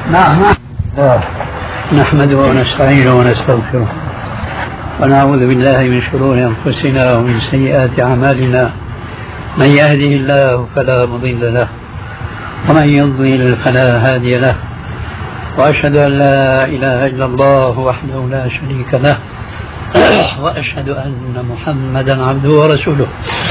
نعم. نحمده ونستعينه ونستغفره ونعوذ بالله من شرور أنفسنا ومن سيئات أعمالنا. من يهده الله فلا مضل له ومن يضلل فلا هادي له، وأشهد أن لا إله إلا الله وحده لا شريك له، وأشهد أن محمدا عبده ورسوله.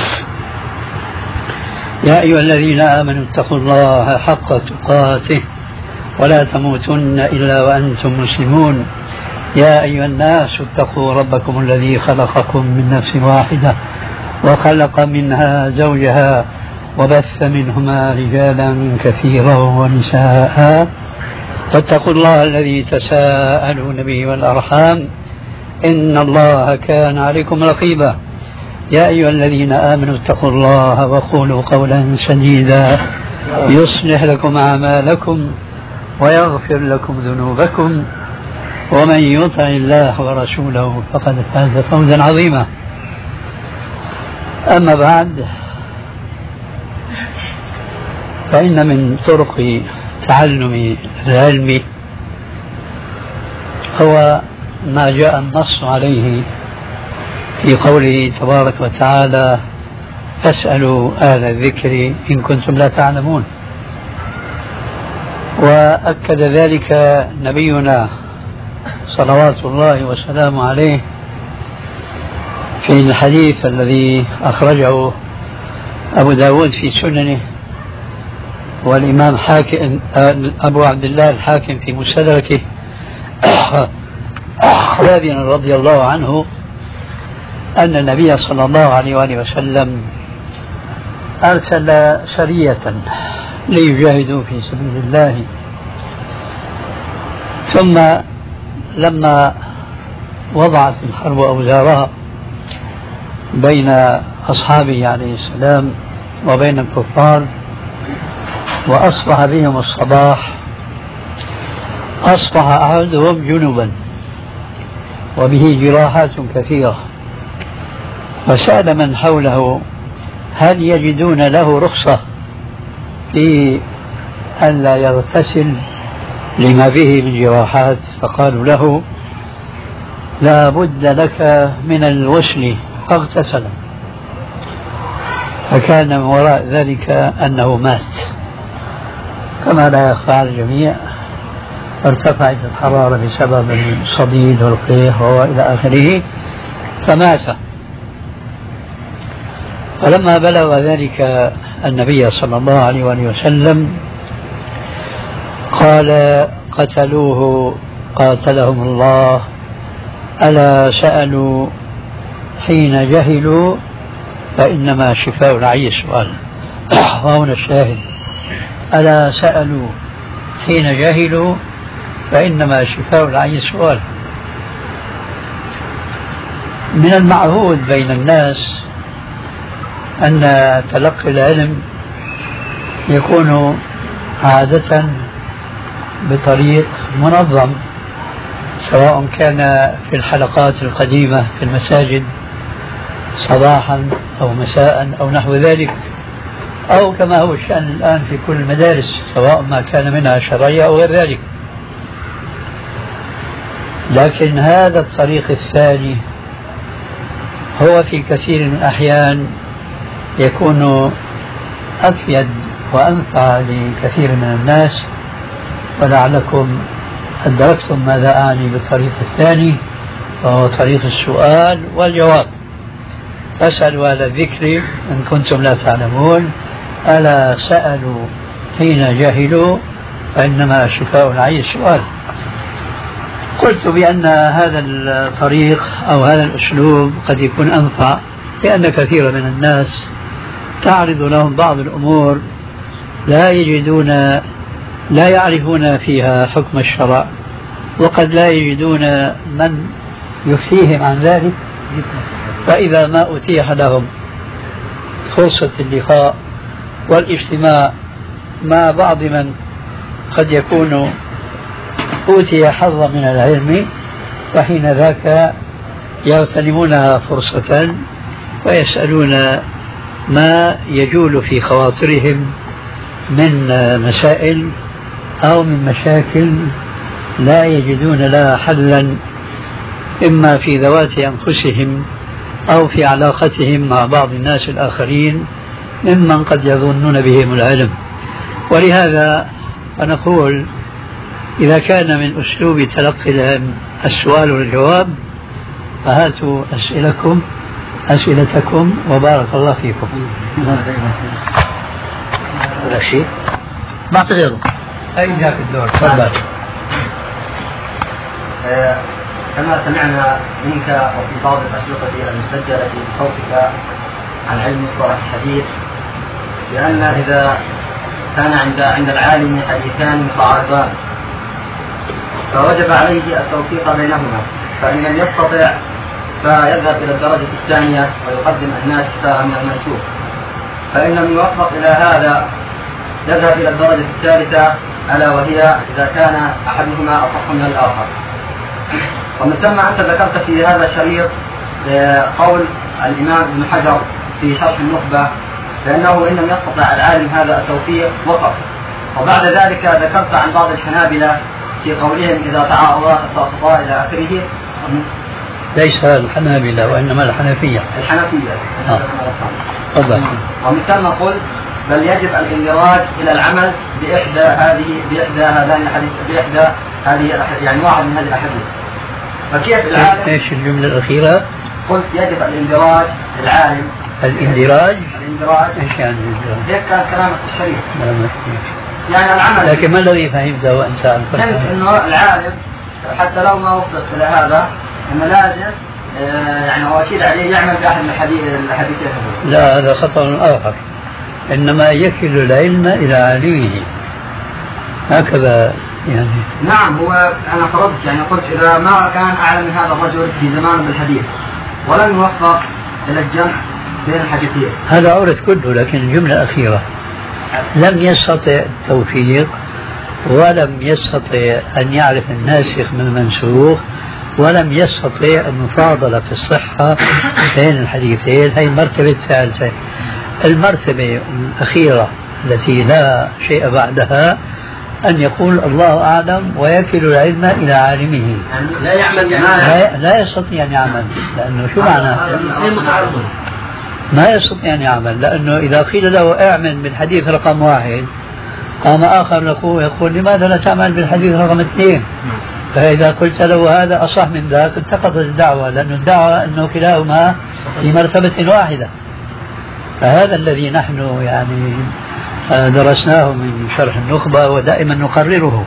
يا أيها الذين آمنوا اتقوا الله حق تقاته ولا تموتن إلا وأنتم مسلمون. يا أيها الناس اتقوا ربكم الذي خلقكم من نفس واحدة وخلق منها زوجها وبث منهما رجالا كثيرا ونساء، فاتقوا الله الذي تساءلون به والأرحام إن الله كان عليكم رقيبا. يا أيها الذين آمنوا اتقوا الله وقولوا قولا سديدا يصلح لكم أعمالكم ويغفر لكم ذنوبكم، ومن يطع الله ورسوله فقد فاز فوزا عظيما. أما بعد، فإن من طرق تعلم العلم هو ما جاء النص عليه في قوله تبارك وتعالى: فاسألوا أهل الذكر إن كنتم لا تعلمون. وأكد ذلك نبينا صلوات الله وسلامه عليه في الحديث الذي أخرجه أبو داود في سننه، والإمام حاكم أبو عبد الله الحاكم في مستدركه، رضي الله عنه أن النبي صلى الله عليه وآله وسلم أرسل سرية ليجاهدوا في سبيل الله، ثم لما وضعت الحرب أوزارها بين أصحابه عليه السلام وبين الكفار وأصبح بهم الصباح، أصبح أحدهم جنبا وبه جراحات كثيرة، فسأل من حوله هل يجدون له رخصة في أن لا يغتسل لما به من جراحات؟ فقالوا له: لا بد لك من الغسل، فاغتسل. فكان من وراء ذلك أنه مات، كما لا يخفى على الجميع. ارتفعت الحرارة بسبب الصديد والقيح وإلى آخره، فمات. فلما بلغ ذلك النبي صلى الله عليه وسلم قال: قتلوه قاتلهم الله، ألا سألوا حين جهلوا فإنما شفاء العي السؤال. وهنا الشاهد: ألا سألوا حين جهلوا فإنما شفاء العي السؤال. من المعهود بين الناس أن تلقي العلم يكون عادة بطريق منظم، سواء كان في الحلقات القديمة في المساجد صباحا أو مساء أو نحو ذلك، أو كما هو الشأن الآن في كل المدارس، سواء ما كان منها شرعية أو غير ذلك. لكن هذا الطريق الثاني هو في كثير من الأحيان يكون أفيد وأنفع لكثير من الناس، ولعلكم أدركتم ماذا أعني بالطريق الثاني، وهو طريق السؤال والجواب. فاسألوا أهل الذكر إن كنتم لا تعلمون، ألا سألوا حين جهلوا فإنما شفاء العي السؤال. قلت بأن هذا الطريق أو هذا الأسلوب قد يكون أنفع، لأن كثير من الناس تعرض لهم بعض الأمور لا يعرفون فيها حكم الشرع، وقد لا يجدون من يفتيهم عن ذلك. فإذا ما أتيح لهم فرصة اللقاء والاجتماع مع بعض من قد يكون أوتي حظا من العلم، فحين ذاك يغتنمونها فرصة ويسألون ما يجول في خواطرهم من مسائل أو من مشاكل لا يجدون لها حلا، إما في ذوات أنفسهم أو في علاقتهم مع بعض الناس الآخرين ممن قد يظنون بهم العلم. ولهذا نقول إذا كان من أسلوب تلقي السؤال والجواب فهاتوا أسئلتكم وبارك الله فيكم. هذا شيء ما غيره. أي جاك الدور تفضل. كما سمعنا منك وفي بعض الأشرطة المسجلة بصوتك عن علم مصطلح الحديث لأن إذا كان عند العالم حديثان متعارضان فوجب عليه التوفيق بينهما، فإن لم يستطع فيذهب إلى الدرجة الثانية ويقدم الناسخ من المنسوخ، فإن لم يوفق إلى هذا يذهب إلى الدرجة الثالثة ألا وهي إذا كان أحدهما أصح من الآخر. ومن ثم أنت ذكرت في هذا الشريط قول الإمام ابن حجر في شرح النخبة لأنه إن لم يستطع العالم هذا التوفيق وقف، وبعد ذلك ذكرت عن بعض الحنابلة في قولهم إذا تعارضا سقطا إلى آخره. ليس الحنابلة وإنما الحنفية. ومن ثم قلت بل يجب الاندراج إلى العمل بإحدى هذه يعني واحد من هذه الأحاديث. فكيف العالم؟ ايش الجملة الأخيرة؟ قلت يجب الاندراج العالم. الاندراج ايش يعني الاندراج؟ هيك كان كلام الشريف. يعني العمل. لكن ما الذي فهمته أنت؟ فهمت إنه العالم حتى لو ما وصلت إلى هذا إنه لازم يعني هو أكيد عليه يعمل بأحد الحديثين. لا، هذا خطأ آخر، إنما يكل العلم إلى عالمه هكذا يعني. نعم، هو أنا فرضت يعني قلت إذا ما كان أعلم من هذا الرجل في زمان بالحديث ولم يوفق إلى الجمع بين الحديثين هذا عورة كله. لكن الجملة الأخيرة لم يستطع التوفيق ولم يستطع أن يعرف الناسخ من المنسوخ ولم يستطيع المفاضلة في الصحة بين الحديثين. هي المرتبة الثالثة. المرتبة الأخيرة التي لا شيء بعدها أن يقول الله أعلم ويكل العلم إلى عالمه. يعني لا يعمل لا يستطيع أن يعمل، لأنه شو معناه؟ ما يستطيع أن يعمل، لأنه إذا قيل له اعمل بالحديث رقم 1 قام آخر يقول لماذا لا تعمل بالحديث رقم 2؟ فإذا قلت له هذا أصح من ذاك انتقضت الدعوة، لأن الدعوة أنه كلاهما في مرتبة واحدة. فهذا الذي نحن يعني درسناه من شرح النخبة ودائما نقرره.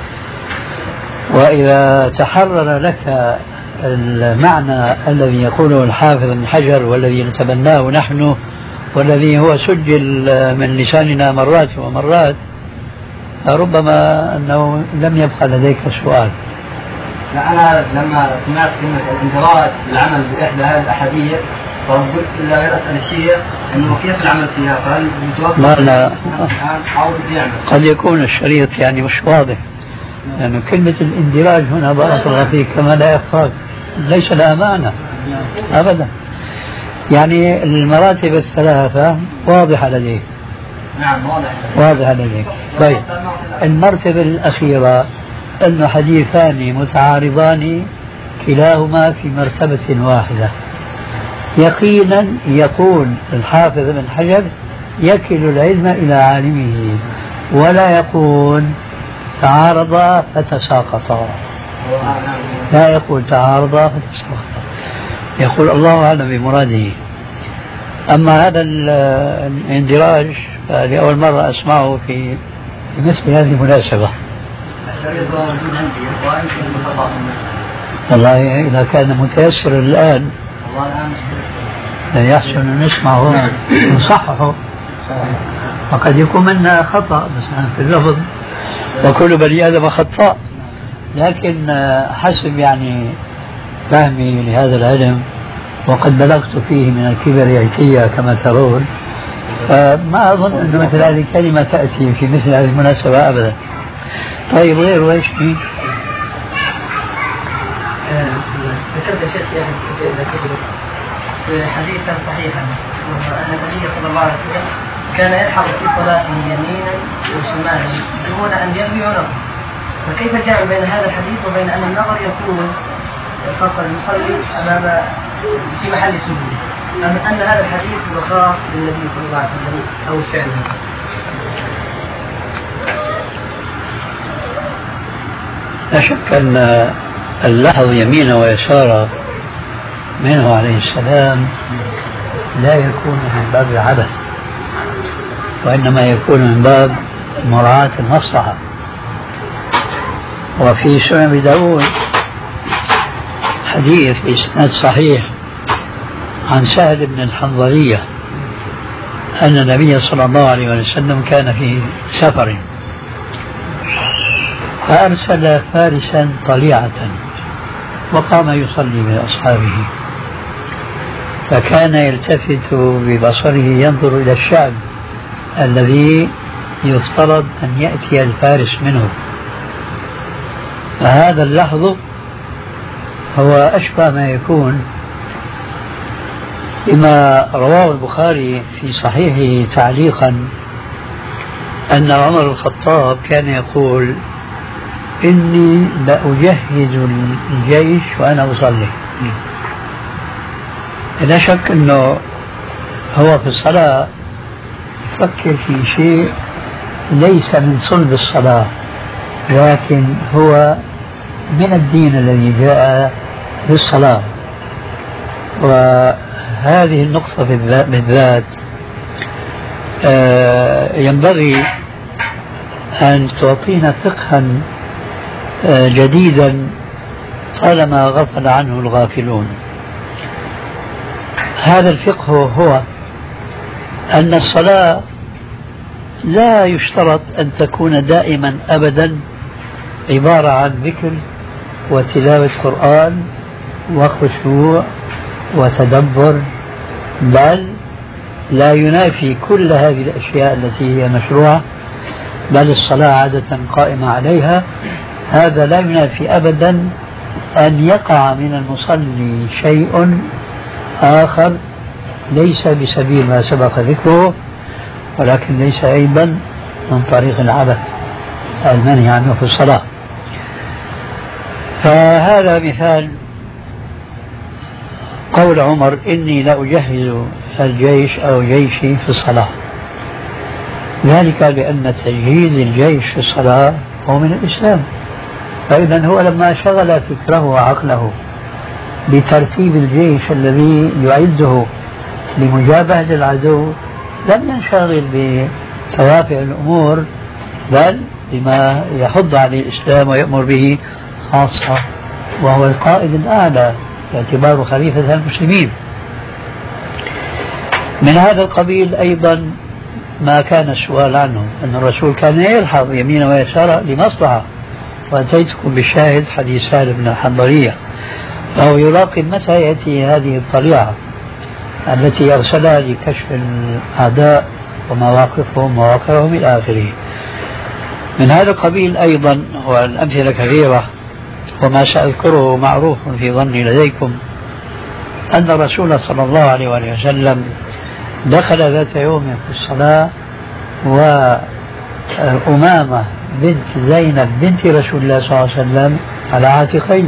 وإذا تحرر لك المعنى الذي يقوله الحافظ ابن حجر والذي نتبناه نحن والذي هو سجل من لساننا مرات ومرات، ربما أنه لم يبقى لديك سؤال. لا، أنا لما سمعت كلمة الاندراج بالعمل بإحدى هذه الأحاديث فقلت إلا أسأل الشيخ إنه كيف العمل فيها، فهل متوقع لا أو يعمل؟ قد يكون الشريط يعني مش واضح، يعني كلمة الاندراج هنا بارك الله فيك كما لا يخفاك ليس لها معنى أبدا. يعني المراتب الثلاثة واضحة لديك. نعم واضحة لديك. طيب المرتبة الأخيرة أن حديثان متعارضان كلاهما في مرتبة واحدة. يقينا يقول الحافظ ابن حجر يكل العلم إلى عالمه، ولا يقول تعارضا فتساقطا، لا يقول تعارضا فتساقطا، يقول الله أعلم بمراده. أما هذا الاندراج لأول مرة أسمعه في مثل هذه المناسبة. والله إذا كان متيسر الآن يحسن أن نسمعه ونصححه، وقد يكون منا خطأ مثلا في اللفظ وكل بني آدم خطاء، لكن حسب يعني فهمي لهذا العلم وقد بلغت فيه من الكبر عتية كما ترون، ما أظن أن مثل هذه الكلمة تأتي في مثل هذه المناسبة أبدا. طيب غير وإيش فيه؟ ذكرت شيخ في حديثا صحيحا أن النبي صلى الله عليه وسلم كان يلحظ في صلاته يمينا وشمالا دون أن ينوي نظر، فكيف الجمع بين هذا الحديث وبين أن النظر يكون خاص المصلي أمام في محل سجود، أم أن هذا الحديث هو خاص بالنبي صلى الله عليه وسلم أو الفعل؟ لا شك أن اللحظ يمينا ويسارا منه عليه السلام لا يكون من باب العبث، وإنما يكون من باب مراعاة المصلحة. وفي سنن أبي داود حديث بإسناد صحيح عن سهل بن الحنظلية أن النبي صلى الله عليه وسلم كان في سفر فأرسل فارسا طليعة وقام يصلي بأصحابه، فكان يلتفت ببصره ينظر إلى الشعب الذي يفترض أن يأتي الفارس منه، فهذا اللحظ هو أشبه ما يكون بما رواه البخاري في صحيحه تعليقا أن عمر الخطاب كان يقول: إني لأجهز الجيش وأنا أصلي. لا شك أنه هو في الصلاة يفكر في شيء ليس من صلب الصلاة، لكن هو من الدين الذي جاء بالصلاة. وهذه النقطة بالذات ينبغي أن تعطينا فقها جديدا طالما غفل عنه الغافلون. هذا الفقه هو أن الصلاة لا يشترط أن تكون دائما أبدا عبارة عن ذكر وتلاوة قرآن وخشوع وتدبر، بل لا ينافي كل هذه الأشياء التي هي مشروعة، بل الصلاة عادة قائمة عليها. هذا لا ينافي أبدا أن يقع من المصلي شيء آخر ليس بسبيل ما سبق ذكره، ولكن ليس عيبا من طريق العبث المنهي عنه في الصلاة. فهذا مثال قول عمر: إني لأجهز الجيش أو جيشي في الصلاة، ذلك لأن تجهيز الجيش في الصلاة هو من الإسلام. فإذا هو لما شغل فكره وعقله بترتيب الجيش الذي يعده لمجابهة العدو لم ينشغل بتوافع الأمور، بل بما يحض عليه الإسلام ويأمر به خاصة، وهو القائد الأعلى باعتباره خليفة المسلمين. من هذا القبيل أيضا ما كان السؤال عنه أن الرسول كان يلحظ يمينا ويسارا لمصلحة، وأتيتكم بالشاهد حديث سهل بن الحنظلية، فهو يراقب متى يأتي هذه الطليعة التي أرسلها لكشف الأعداء ومواقفهم وواقعهم إلى آخره. من هذا القبيل أيضا والأمثلة كثيرة، وما سأذكره معروف في ظني لديكم أن الرسول صلى الله عليه وسلم دخل ذات يوم في الصلاة وأمامة بنت زينب بنت رسول الله صلى الله عليه وسلم على عاتقيه،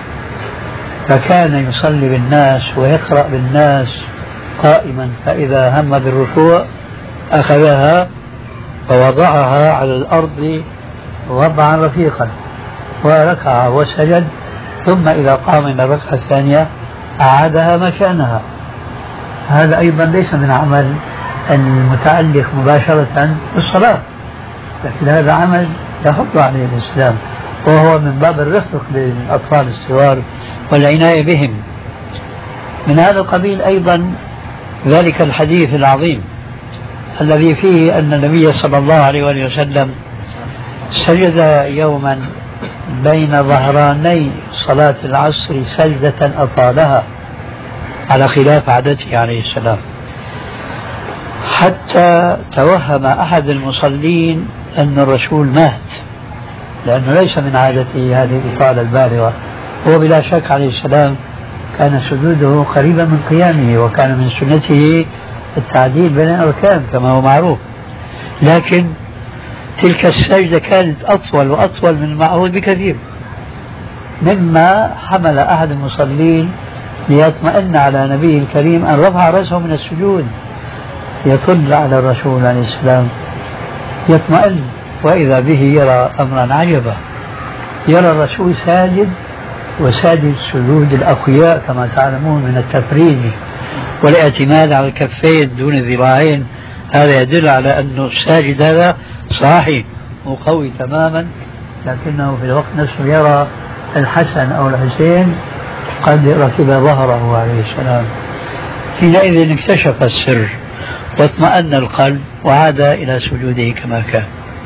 فكان يصلي بالناس ويقرأ بالناس قائما، فإذا هم بالركوع أخذها ووضعها على الأرض وضعا رفيقا وركع وسجد، ثم إذا قام من الركعة الثانية أعادها مكانها. هذا أيضا ليس من عمل المتعلق مباشرة بالصلاة، لكن هذا عمل يحض عليه الإسلام، وهو من باب الرفق للأطفال الصغار والعناية بهم. من هذا القبيل أيضا ذلك الحديث العظيم الذي فيه أن النبي صلى الله عليه وسلم سجد يوما بين ظهراني صلاة العصر سجدة أطالها على خلاف عادته عليه السلام، حتى توهم أحد المصلين أن الرسول مات، لأنه ليس من عادته هذه الإطالة البالغة. هو بلا شك عليه السلام كان سجوده قريبا من قيامه، وكان من سنته التعديل بين الأركان كما هو معروف، لكن تلك السجدة كانت أطول وأطول من المعهود بكثير، مما حمل أحد المصلين ليطمئن على نبيه الكريم أن رفع رأسه من السجود يطل على الرسول عليه السلام يطمئن، وإذا به يرى أمرا عجبا، يرى الرسول ساجد، وساجد سجود الأقوياء كما تعلمون من التفريج والاعتماد على الكفين دون الذراعين. هذا يدل على أن الساجد هذا صاحي وقوي تماما، لكنه في الوقت نفسه يرى الحسن أو الحسين قد ركب ظهره عليه السلام. حينئذ اكتشف السر واطمأن القلب وعاد إلى سجوده كما كان.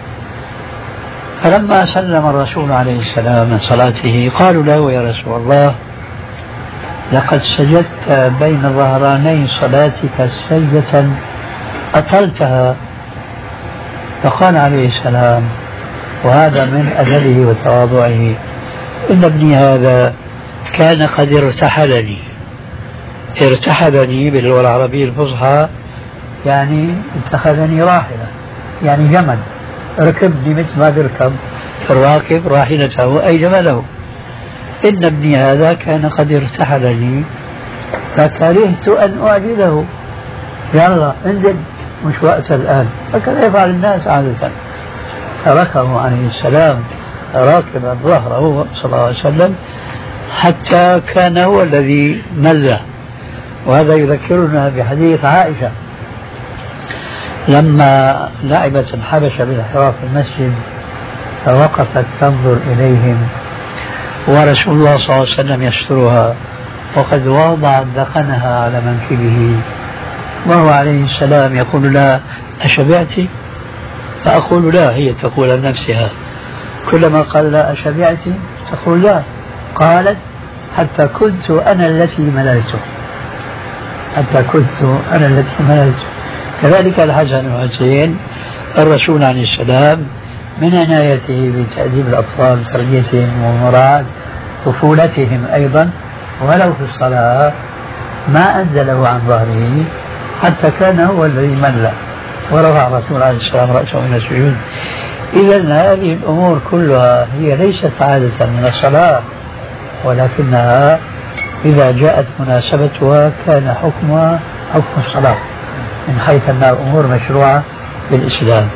فلما سلم الرسول عليه السلام من صلاته قالوا له: يا رسول الله، لقد سجدت بين ظهراني صلاتك سجدة أطلتها. فقال عليه السلام، وهذا من أدبه وتواضعه: إن ابني هذا كان قد ارتحلني. ارتحلني باللغة العربية الفصحى يعني اتخذني راحلة، يعني جمل، ركبني مثل ما بيركب الراكب راحلته أي جمله. إن ابني هذا كان قد ارتحلني فكرهت أن أعجله، يلا انزل مش وقت الآن. فكان يفعل الناس عادة. تركه عليه السلام راكبا ظهره صلى الله عليه وسلم حتى كان هو الذي مل. وهذا يذكرنا بحديث عائشة لما لعبت الحبشة بالحراف في المسجد فوقفت تنظر إليهم ورسول الله صلى الله عليه وسلم يسترها وقد وضعت ذقنها على منكبه، وهو عليه السلام يقول لها: أشبعت؟ فأقول لا، هي تقول لنفسها. كلما قال لا أشبعت تقول لا. قالت: حتى كنت أنا التي مللت، حتى كنت أنا التي مللت. كذلك الحسن والحسين الرسول عليه السلام من عنايته بتأديب الأطفال تربيتهم ومراعاة طفولتهم أيضا ولو في الصلاة ما أنزله عن ظهره حتى كان هو الذي مل ورفع الرسول عليه السلام رأسه من السجود. إذا هذه الأمور كلها هي ليست عادة من الصلاة، ولكنها إذا جاءت مناسبتها كان حكمها حكم الصلاة من حيث أنها أمور مشروعة بالإسلام.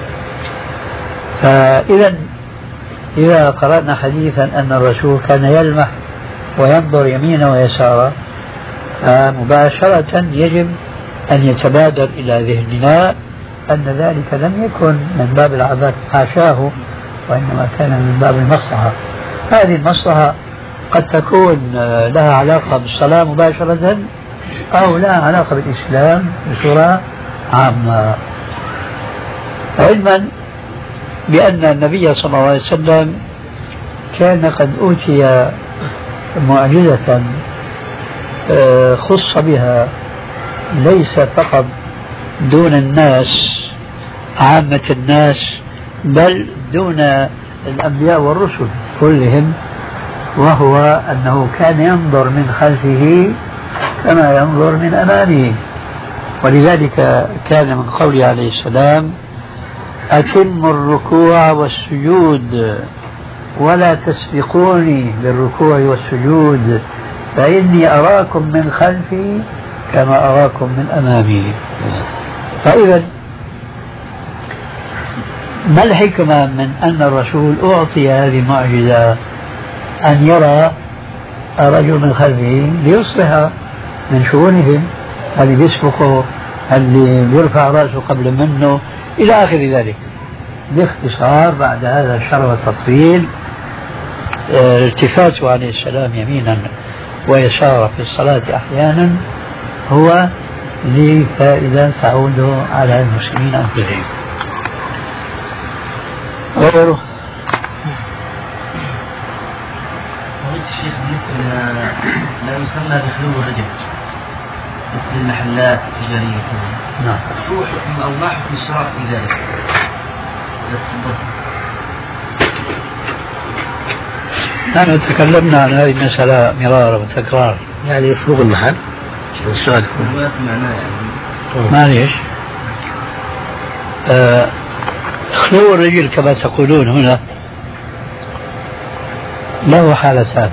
فإذا إذا قرأنا حديثا أن الرسول كان يلمح وينظر يمينه ويساره مباشرة يجب أن يتبادر إلى ذهننا أن ذلك لم يكن من باب العبث حاشاه، وإنما كان من باب المصلحة. هذه المصلحة قد تكون لها علاقة بالصلاة مباشرة أو لها علاقة بالإسلام بصورة عامة، علما بأن النبي صلى الله عليه وسلم كان قد أوتي معجزة خص بها ليس فقط دون الناس عامة الناس بل دون الأنبياء والرسل كلهم، وهو أنه كان ينظر من خلفه كما ينظر من أمامه. ولذلك كان من قوله عليه السلام: أتم الركوع والسجود ولا تسبقوني بالركوع والسجود فإني أراكم من خلفي كما أراكم من أمامي. فإذا ما الحكمة من أن الرسول أعطي هذه المعجزة أن يرى الرجل من خلفه ليصلح من شؤونهم، اللي بيسبقه، اللي بيرفع رأسه قبل منه إلى آخر ذلك. باختصار بعد هذا الشر والتطويل التفاته عليه السلام يمينا ويسارا في الصلاة أحيانا هو لفائدة تعود على المسلمين أنفسهم. غيره الشيخ بالنسبة لا يسمى بخلو الرجل مثل المحلات التجارية كذا، نعم، شو حكم أو ما حكم الشرع في ذلك؟ نحن تكلمنا عن هذه المسألة مرارا وتكرارا. يعني يفرغ المحل السؤال ما سمعناه يعني معليش. خلو الرجل كما تقولون هنا له حالتان.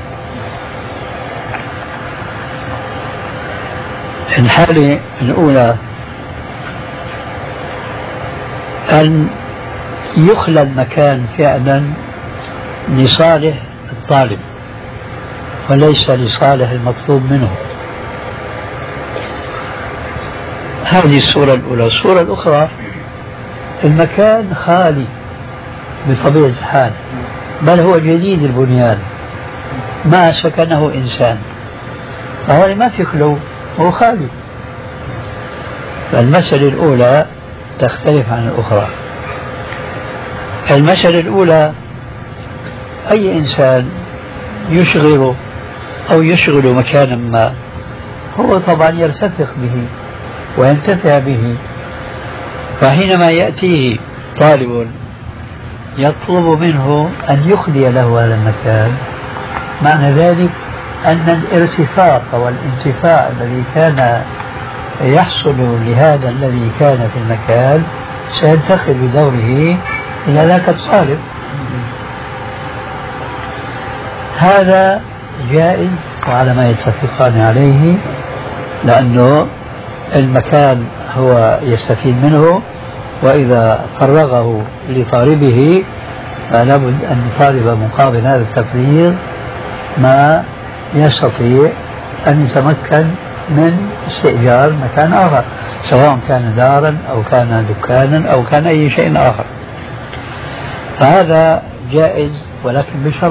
الحالة الأولى أن يخلى المكان فعلا لصالح الطالب وليس لصالح المطلوب منه. هذه الصورة الأولى. الصورة الأخرى المكان خالي بطبيعة الحال، بل هو جديد البنيان ما سكنه إنسان، فهو ما في خلو، هو خالي. فالمسألة الأولى تختلف عن الأخرى. المسألة الأولى أي إنسان يشغل أو يشغل مكانا ما هو طبعا يرتفق به وينتفع به، فحينما يأتيه طالب يطلب منه أن يخلي له هذا المكان، معنى ذلك أن الارتفاق والانتفاع الذي كان يحصل لهذا الذي كان في المكان سينتقل بدوره إلى ذاك الطالب. هذا جائز وعلى ما يتفقان عليه، لأنه المكان هو يستفيد منه، وإذا فرغه لطالبه فلا بد أن يطالب مقابل هذا التفريغ ما يستطيع أن يتمكن من استئجار مكان آخر، سواء كان دارا أو كان دكانا أو كان أي شيء آخر. فهذا جائز، ولكن بشرط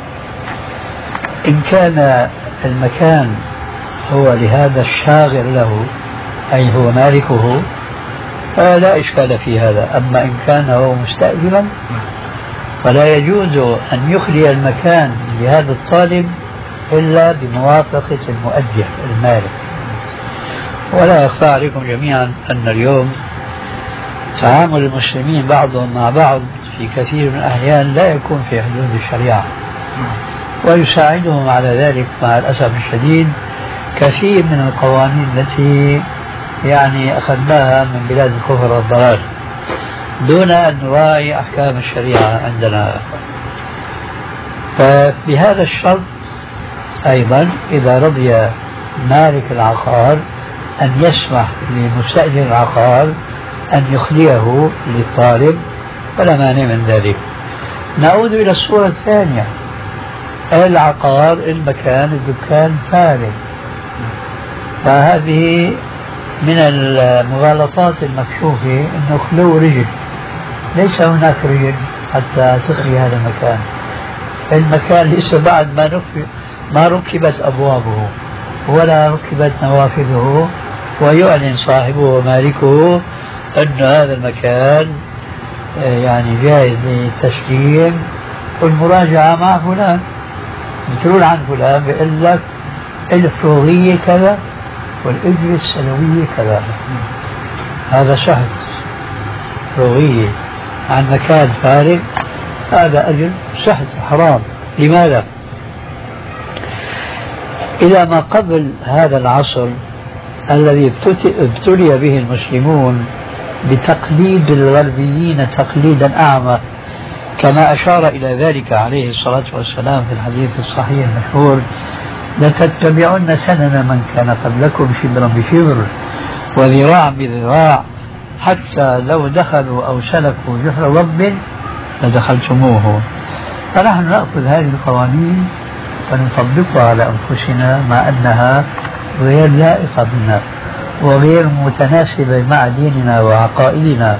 إن كان المكان هو لهذا الشاغر له أي هو مالكه فلا إشكال في هذا. أما إن كان هو مستأجرا فلا يجوز أن يخلي المكان لهذا الطالب إلا بموافقة المؤجر المالك. ولا يخفى عليكم جميعا أن اليوم تعامل المسلمين بعضهم مع بعض في كثير من الأحيان لا يكون في حدود الشريعة، ويساعدهم على ذلك مع الأسف الشديد كثير من القوانين التي يعني أخذناها من بلاد الكفر والضلال دون أن نراعي أحكام الشريعة عندنا. فبهذا الشرط أيضا إذا رضي مالك العقار أن يسمح لمستأجر العقار أن يخليه للطالب فلا مانع من ذلك. نعود إلى الصورة الثانية، العقار المكان الدكان فارغ، فهذه من المغالطات المكشوفة أنه خلو رجل، ليس هناك رجل حتى تخلي هذا المكان. المكان لسه بعد ما ركبت أبوابه ولا ركبت نوافذه، ويعلن صاحبه ومالكه أن هذا المكان يعني جائز للتسليم والمراجعة مع فلان. بتقول عن فلان بيقول لك الفروضية كذا والأجرة السنوية كذا، هذا شهد فروضية عن مكان فارغ، هذا أجر شهد حرام. لماذا؟ إلى ما قبل هذا العصر الذي ابتلي به المسلمون بتقليد الغربيين تقليدا أعمى، كما أشار إلى ذلك عليه الصلاة والسلام في الحديث الصحيح المشهور: لتتبعن سنن من كان قبلكم شبرا بشبر وذراعا بذراع حتى لو دخلوا أو سلكوا جحر ضب لدخلتموه. فنحن نأخذ هذه القوانين ونطبقها على أنفسنا مع أنها غير لائقة بنا وغير متناسبة مع ديننا وعقائدنا.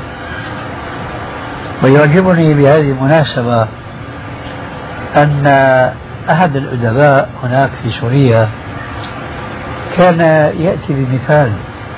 ويعجبني بهذه المناسبة أن أحد الأدباء هناك في سوريا كان يأتي بمثال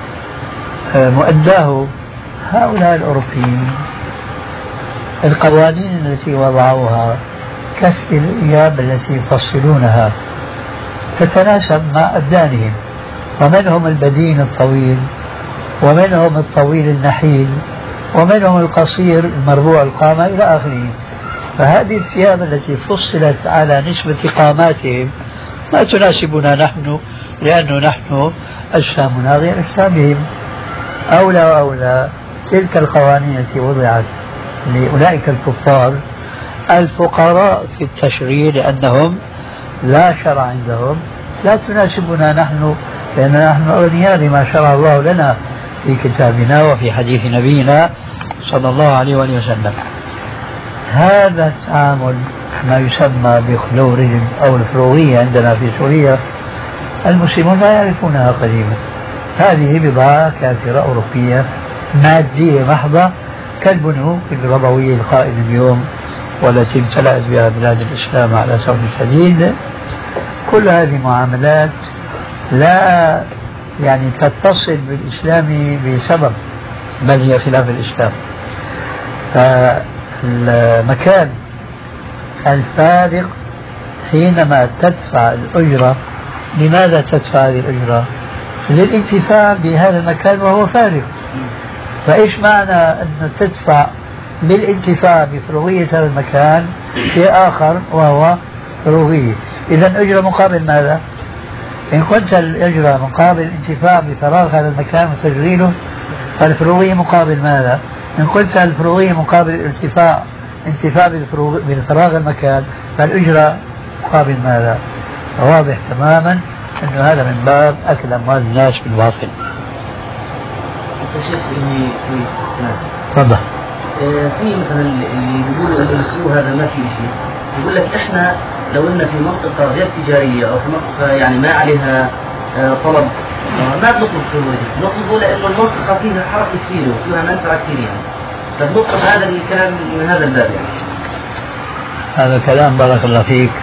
مؤداه هؤلاء الأوروبيين. القوانين التي وضعوها كالثياب التي يفصلونها تتناسب مع أبدانهم، ومنهم البدين الطويل، ومنهم الطويل النحيل، ومنهم القصير المربوع القامة إلى آخره. فهذه الثياب التي فصلت على نسبة قاماتهم ما تناسبنا نحن، لأنه نحن أجسامنا غير أجسامهم. أولى وأولى تلك القوانين التي وضعت لأولئك الكفار الفقراء في التشريع لأنهم لا شرع عندهم لا تناسبنا نحن، لأننا نحن أغنياء بما شرع الله لنا في كتابنا وفي حديث نبينا صلى الله عليه وآله وسلم. هذا التعامل ما يسمى بخلو رجل أو الفروغية عندنا في سوريا المسلمون لا يعرفونها قديما. هذه بضاعة كافرة أوروبية مادية محضة كالبنوك الربوية القائمة اليوم والتي امتلأت بها بلاد الإسلام على سبيل الشديد. كل هذه معاملات لا يعني تتصل بالإسلام بسبب، بل هي خلاف الإسلام. فالمكان الفارق حينما تدفع الأجرة، لماذا تدفع هذه الأجرة؟ للانتفاع بهذا المكان وهو فارغ. فإيش معنى أن تدفع للانتفاع بفروغية هذا المكان في آخر وهو فروغية؟ إذا أجرة مقابل ماذا؟ إن كنت الأجرة مقابل الانتفاع بفراغ هذا المكان وتشغيله فالفروغية مقابل ماذا؟ إن كنت الفروغية مقابل الانتفاع بفراغ المكان فالأجرة مقابل ماذا؟ واضح تماما أن هذا من باب أكل أموال الناس بالباطل. تفضل. في مثلا اللي بيقولوا انه السوق هذا ما فيه شيء، يقول لك احنا لو ان في منطقه غير تجاريه او في منطقه يعني ما عليها طلب ما بنطلب فلوس، نطلبه لانه المنطقه فيها حركه كثيره وفيها منفعه كثير يعني. فبنطلب هذا الكلام من هذا الباب يعني. هذا كلام بارك الله فيك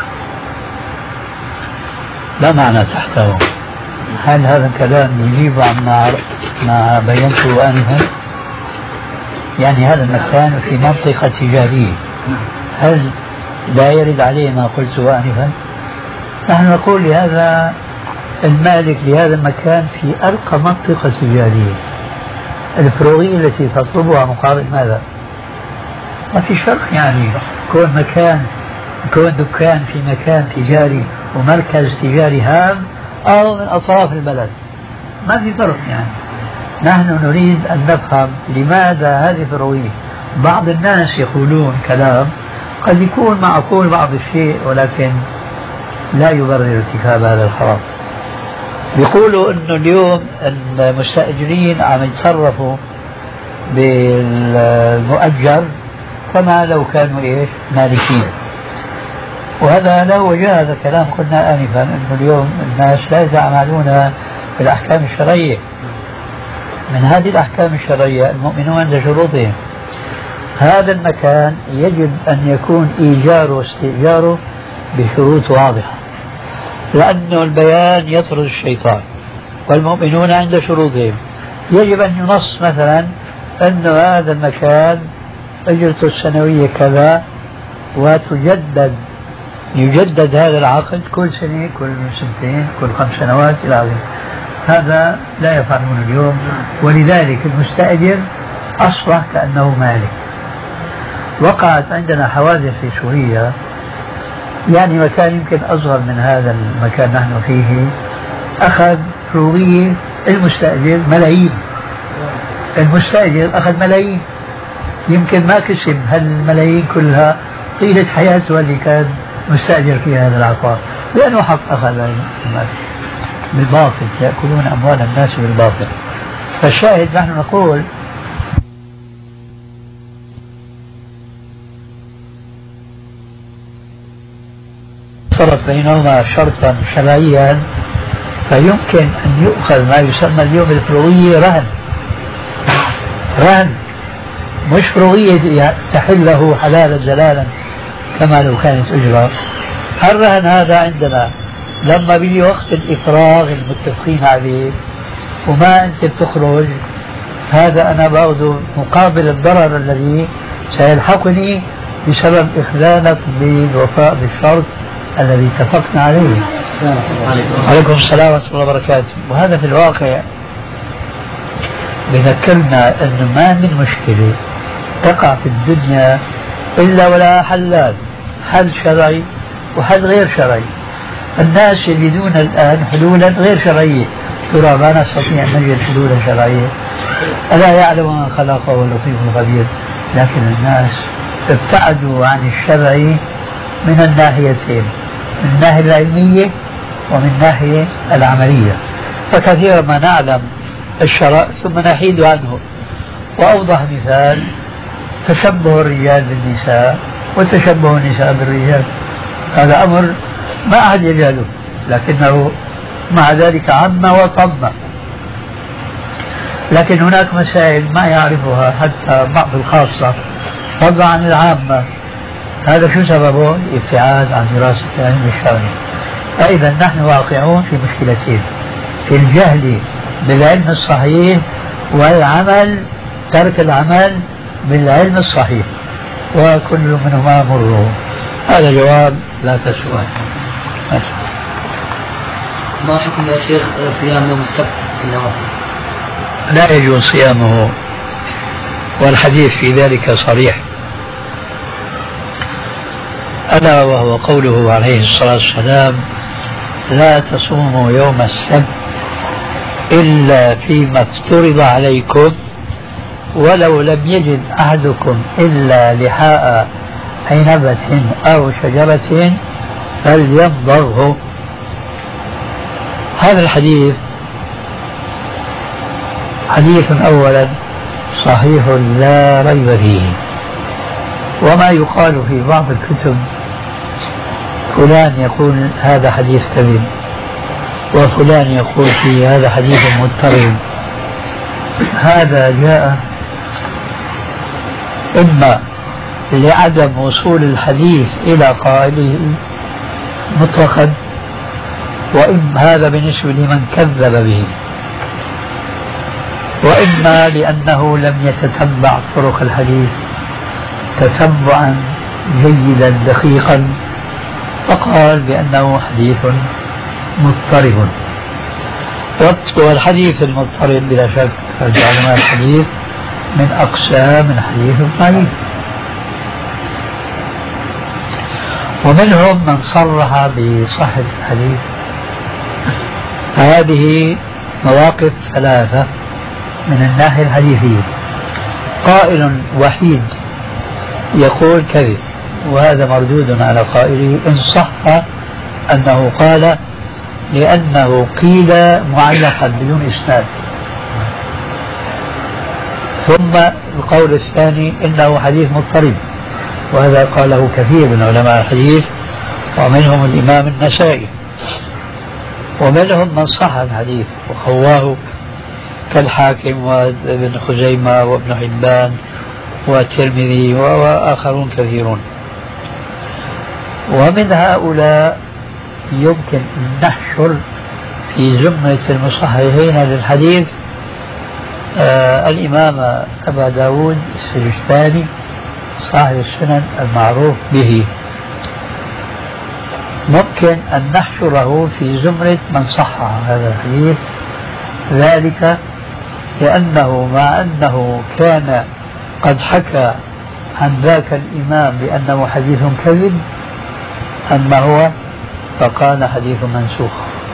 لا معنى تحته. هل هذا الكلام يجيب عما ما بينته آنفا؟ يعني هذا المكان في منطقة تجارية، هل لا يرد عليه ما قلته آنفا؟ نحن نقول لهذا المالك لهذا المكان في أرقى منطقة تجارية، الفروغية التي تطلبها مقابل ماذا؟ ما في فرق يعني كون دكان في مكان تجاري ومركز تجاري هام أو من أطراف البلد، ما في فرق يعني. نحن نريد أن نفهم لماذا هذه فروية. بعض الناس يقولون كلام قد يكون معقول بعض الشيء ولكن لا يبرر ارتكاب هذا الحرام. يقولوا أنه اليوم المستأجرين عم يتصرفوا بالمؤجر كما لو كانوا مالكين، وهذا لا وجه. هذا كلام قلنا آنفا أنه اليوم الناس لا يتعاملون بالأحكام الشرعية. من هذه الأحكام الشرعية المؤمنون عند شروطهم. هذا المكان يجب أن يكون إيجاره واستئجاره بشروط واضحة، لأنه البيان يطرد الشيطان، والمؤمنون عند شروطهم. يجب أن ينص مثلا أن هذا المكان أجرته السنوية كذا يجدد هذا العقد كل سنة كل سنتين كل 5 سنوات إلى آخره. هذا لا يفعلون اليوم، ولذلك المستأجر أصبح كأنه مالك. وقعت عندنا حوادث في سوريا، يعني مكان يمكن أصغر من هذا المكان نحن فيه أخذ فروغية المستأجر ملايين. المستأجر أخذ ملايين، يمكن ما كسب هالملايين كلها طيلة حياته اللي كان مستأجر في هذا العقار، لأنه حق أخذ المال بالباطل. يأكلون أموال الناس بالباطل. فالشاهد نحن نقول صرت بينهما شرطا شرعيا فيمكن أن يؤخذ ما يسمى اليوم الفروغية رهن، مش فروغية تحله حلالا جلالا كما لو كانت أجرة. الرهن هذا عندنا لما بيجي وقت الإفراغ المتفقين عليه وما أنت بتخرج، هذا أنا باخذه مقابل الضرر الذي سيلحقني بسبب إخلالك بالوفاء بالشرط الذي اتفقنا عليه. عليكم السلام ورحمة الله وبركاته. وهذا في الواقع بذكرنا أنه ما من مشكلة تقع في الدنيا إلا ولا حلان، حل شرعي وحل غير شرعي. الناس يجدون الآن حلولا غير شرعية، ترى ما نستطيع أن نجد حلولا شرعية؟ ألا يعلم من خلق وهو اللطيف الخبير؟ لكن الناس ابتعدوا عن الشرع من الناحيتين، من الناحية العلمية ومن الناحية العملية، فكثيرا ما نعلم الشرع ثم نحيد عنه. وأوضح مثال تشبه الرجال بالنساء وتشبه النساء بالرجال، هذا أمر ما أحد يجهله، لكنه مع ذلك عم وطم. لكن هناك مسائل ما يعرفها حتى بعض الخاصة فضلا عن العامة، هذا شو سببه؟ الابتعاد عن دراسة العلم الشرعي. فإذا نحن واقعون في مشكلتين، في الجهل بالعلم الصحيح والعمل، ترك العمل بالعلم الصحيح، وكل منهما مر. هذا جواب لا تسوى. ما حكم يا شيخ صيام يوم السبت في النوافل؟ لا يجوز صيامه، والحديث في ذلك صريح، ألا وهو قوله عليه الصلاة والسلام: لا تصوموا يوم السبت إلا فيما افترض عليكم، ولو لم يجد أحدكم إلا لحاء عنبة أو شجرة فليمضغه. هذا الحديث حديث أولا صحيح لا ريب فيه، وما يقال في بعض الكتب فلان يقول هذا حديث كذب، وفلان يقول فيه هذا حديث مضطرب، هذا جاء إما لعدم وصول الحديث إلى قائله مطلقا، وإما هذا بالنسبة لمن كذب به، وإما لأنه لم يتتبع طرق الحديث تتبعا جيدا دقيقا فقال بأنه حديث مضطرب. والحديث المضطرب بلا شك علماء الحديث من أقسام الحديث الضعيف، ومنهم من صرح بصحة الحديث. هذه مواقف ثلاثة من الناحية الحديثية: قائل وحيد يقول كذب، وهذا مردود على قائله إن صح أنه قال، لأنه قيل معلقا بدون إسناد. ثم القول الثاني إنه حديث مضطرب، وهذا قاله كثير من علماء الحديث ومنهم الإمام النسائي، ومنهم من صح الحديث وقواه كالحاكم وابن خزيمة وابن حبان والترمذي وآخرون كثيرون. ومن هؤلاء يمكن أن نحشر في زمرة المصححين للحديث الإمام أبا داود السجستاني صاحب السنن المعروف به، ممكن أن نحشره في زمرة من صحح هذا الحديث، ذلك لأنه مع أنه كان قد حكى عن ذاك الإمام بأنه حديث كذب، أما هو فقال حديث منسوخ.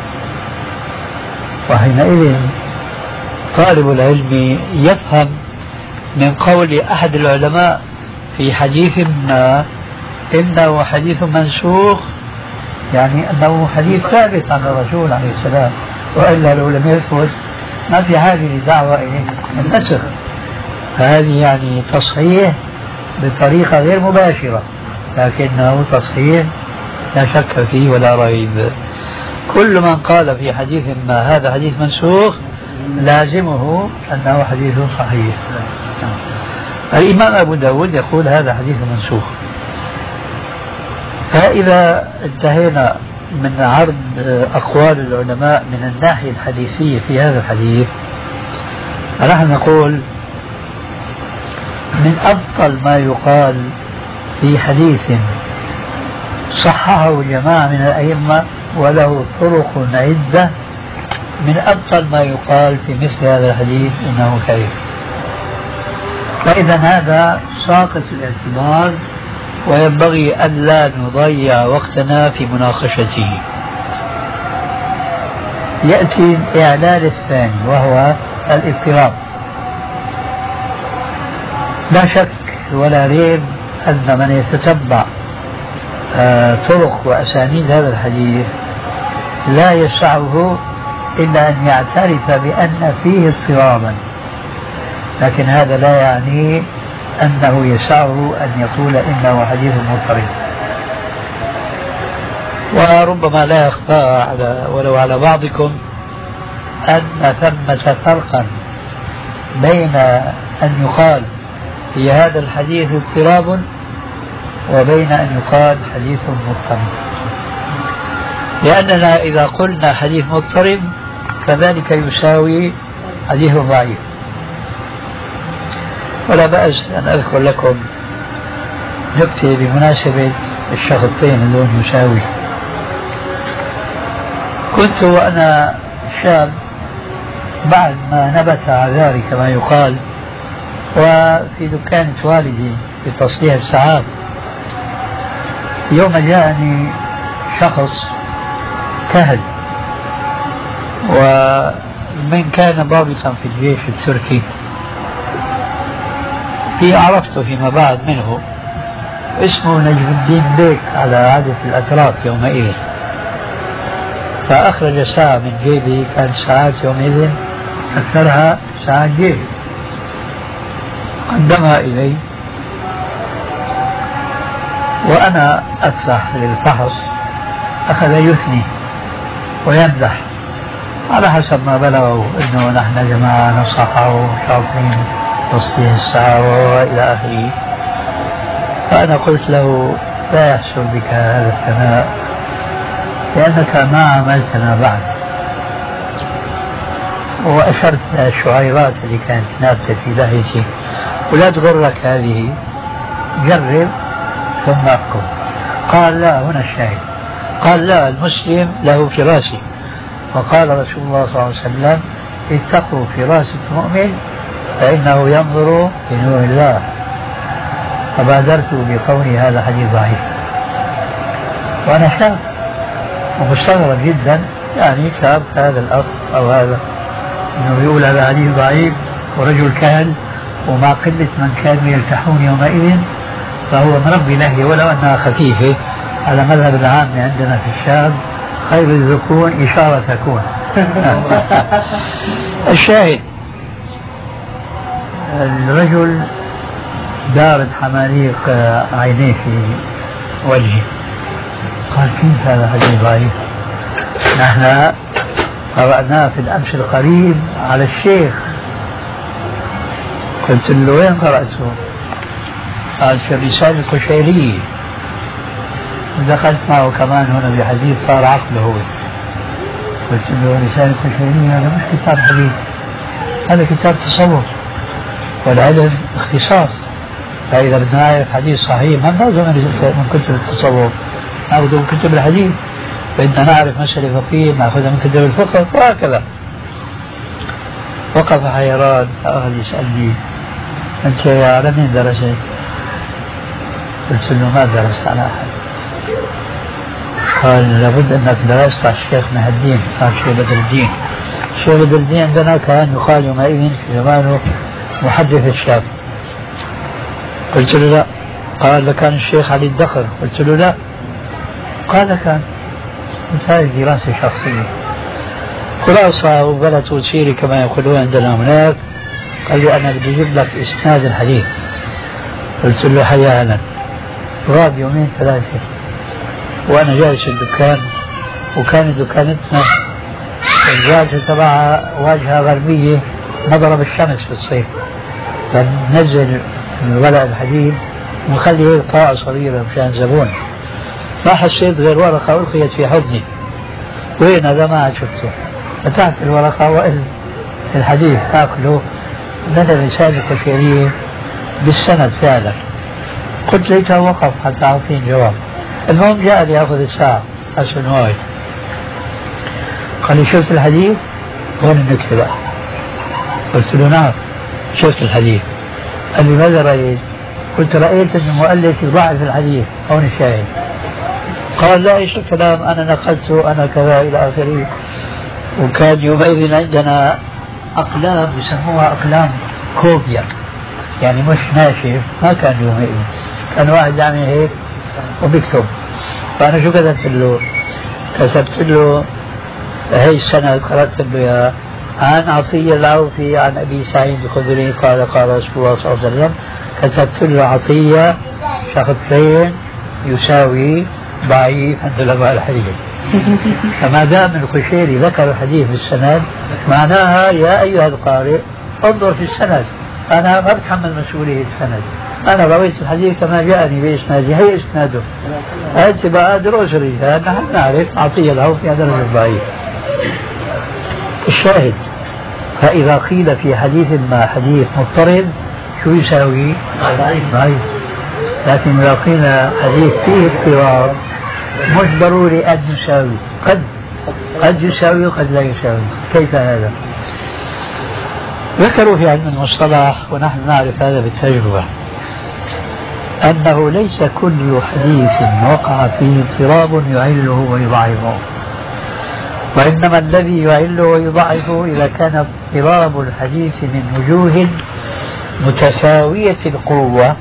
وحينئذ طالب العلم يفهم من قول أحد العلماء في حديث ما إنه حديث منسوخ، يعني أنه حديث ثابت عن الرسول عليه السلام، وإلا لو لم يثبت ما في حاجة لدعوة إليه النسخ. هذه يعني تصحيح بطريقة غير مباشرة، لكنه تصحيح لا شك فيه ولا ريب. كل من قال في حديث ما هذا حديث منسوخ لازمه أنه حديث صحيح. الإمام أبو داود يقول هذا حديث منسوخ. فإذا انتهينا من عرض أقوال العلماء من الناحية الحديثية في هذا الحديث، فنحن نقول من أبطل ما يقال في حديث صححه جماعة من الأئمة وله طرق عدة، من أبطل ما يقال في مثل هذا الحديث إنه كذب. فإذا هذا ساقط الاعتبار، وينبغي أن لا نضيع وقتنا في مناقشته. يأتي الإعلال الثاني وهو الاضطراب. لا شك ولا ريب أن من يتتبع طرق وأسانيد هذا الحديث لا يسعه إلا أن يعترف بأن فيه اضطرابا، لكن هذا لا يعني أنه يسعه أن يقول إنه حديث مضطرب. وربما لا يخفى ولو على بعضكم أن ثمة فرقا بين أن يقال في هذا الحديث اضطراب وبين أن يقال حديث مضطرب، لأننا إذا قلنا حديث مضطرب فذلك يساوي حديث ضعيف. ولا بأس أن أذكر لكم نكتة بمناسبة الشخصين اللي يساوي. كنت وأنا شاب بعد ما نبت عذاري كما يقال وفي دكانة والدي بتصليح الساعات، يوم جاءني شخص كهل ومن كان ضابطا في الجيش التركي، في عرفته فيما بعد منه، اسمه نجم الدين بيك على عادة الأتراك يومئذ. فأخرج ساعة من جيبي، كانت ساعات يومئذ أكثرها ساعات جيبي، قدمها إلي وأنا أفتح للفحص. أخذ يثني ويمدح على حسب ما بلغوا أنه نحن جماعة نصحه شاطرين تصليح الساعة وإلى آخره. فأنا قلت له لا يحصل بك هذا الثناء لأنك ما عملتنا بعد، وأشرت الشعيرات اللي كانت نابتة في لهجتي، ولا تغرك هذه، جرب ثم احكم. قال لا، هنا الشاهد. قال لا، المسلم له فراسة، وقال رسول الله صلى الله عليه وسلم اتقوا فراسة المؤمن فإنه ينظر في نور الله. فبادرت بقولي هذا حديث ضعيف، وأنا شاب ومستغرب جدا، يعني شاب هذا الأخ أو هذا إنه يقول هذا حديث ضعيف، ورجل كهل ومع قلة من كانوا يلتحون يومئذ، فهو مربي لهية ولو أنها خفيفة على مذهب العام عندنا في الشام، خير الذكون إشارة تكون. الشاهد الرجل دارت حماليق عينيه في وجهه، قال كيف هذا حديث ضعيف؟ نحن قرأناه في الأمس القريب على الشيخ. قلت له وين قرأته؟ قال في الرسالة القشيرية. دخلت معه كمان هنا بحديث صار عقله هو. قلت له رسالة القشيرية هذا مش كتاب حديث، هذا كتاب تصور، والعلم اختصاص. فإذا بدنا نعرف حديث صحيح ما ناخذه من كتب التصور، ناخذه من كتب الحديث. بدنا نعرف مسألة فقهية ناخذها من كتب الفقه، وهكذا. وقف حيران، فأخذ يسألني أنت على مين درست؟ قلت له ما درست على أحد. قال لابد أنك درست على الشيخ محي الدين، قال الشيخ بدر الدين. الشيخ بدر الدين عندنا كان يقال يومئذ في زمانه محدث الشام. قلت له لا. قال لكان الشيخ علي الدخر. قلت له لا. قال كان. قلت هذه دراسة شخصية. خلاصة وبلت وتسيري كما يقولون عندنا هناك. قال لي أنا بدي أجيب لك إسناد الحديث. قلت له حيا أهلا. غاب يومين ثلاثة وأنا جالس في الدكان، وكانت دكانتنا الواجهة تبعها واجهة غربية نظرة بالشمس في الصيف، فنزل الورق الحديد ونخلي هيك طاقة صغيرة مشان زبون. ما حسيت غير ورقة ألقيت في حضني. وين هذا؟ ما عاد شفته. فتحت الورقة وإذ الحديث آكله من الرسالة القشيرية بالسند فعلا. قلت ليته وقف حتى أعطيني جواب. المهم جاء لي أخذ الساعة حسن وايد. قال لي شفت الحديث؟ هون النكتة بقى. قلت له نعم شفت الحديث. قال لي ماذا رأيت؟ قلت رأيت أن المؤلف يضعف الحديث، هون الشاهد. قال لا ايش الكلام، أنا نقلته أنا كذا إلى آخره. وكان يومئذ عندنا أقلام يسموها أقلام كوبيا، يعني مش ناشف، ما كان يومئذ، كان واحد يعمل هيك وبيكتب. فأنا شو كتبت له؟ كتبت له هي السنة قرأت له يا عن عطية العوفي عن أبي سعيد الخدري قال قال رسول الله صلى الله عليه وسلم. كتبت له عطية شخصين يساوي ضعيف عند العلماء الحديث. فما دام القشيري ذكر الحديث بالسند معناها يا أيها القارئ انظر في السند، أنا ما بتحمل مسؤولية السند، أنا رويت الحديث كما جاءني بإسناده، هي إسناده، أنت بقى دروسري، نحن نعرف عطية العوفي هذا الرجل ضعيف. الشاهد، فإذا قيل في حديث ما حديث مضطرب شو يساوي؟ ضعيف. لكن إذا قيل حديث فيه اضطراب مش ضروري أن يساوي، قد يساوي وقد لا يساوي. كيف هذا؟ ذكروا في علم المصطلح ونحن نعرف هذا بالتجربة أنه ليس كل حديث وقع فيه اضطراب يعله ويضعفه، وإنما الذي يعله ويضعفه إذا كان اضطراب الحديث من وجوه متساوية القوة،